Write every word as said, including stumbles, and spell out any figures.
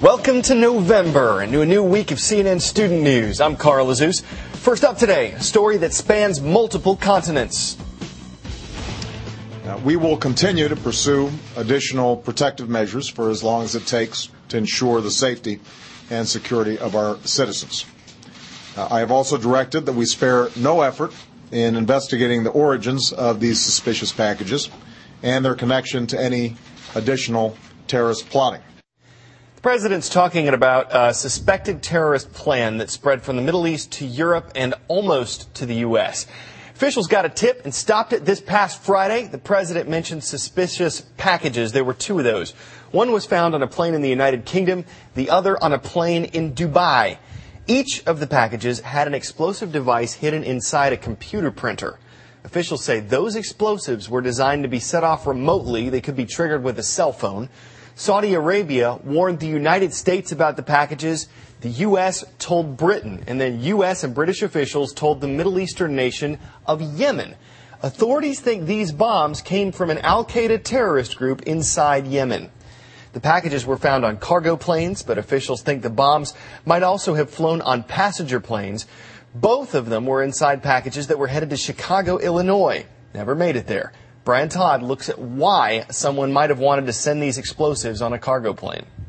Welcome to November and to a new week of C N N Student News. I'm Carl Azus. First up today, a story that spans multiple continents. Now, we will continue to pursue additional protective measures for as long as it takes to ensure the safety and security of our citizens. Uh, I have also directed that we spare no effort in investigating the origins of these suspicious packages and their connection to any additional terrorist plotting. The president's talking about a suspected terrorist plan that spread from the Middle East to Europe and almost to the U S Officials got a tip and stopped it this past Friday. The president mentioned suspicious packages. There were two of those. One was found on a plane in the United Kingdom, the other on a plane in Dubai. Each of the packages had an explosive device hidden inside a computer printer. Officials say those explosives were designed to be set off remotely. They could be triggered with a cell phone. Saudi Arabia warned the United States about the packages. The U S told Britain, and then U S and British officials told the Middle Eastern nation of Yemen. Authorities think these bombs came from an al-Qaeda terrorist group inside Yemen. The packages were found on cargo planes, but officials think the bombs might also have flown on passenger planes. Both of them were inside packages that were headed to Chicago, Illinois. Never made it there. Brian Todd looks at why someone might have wanted to send these explosives on a cargo plane.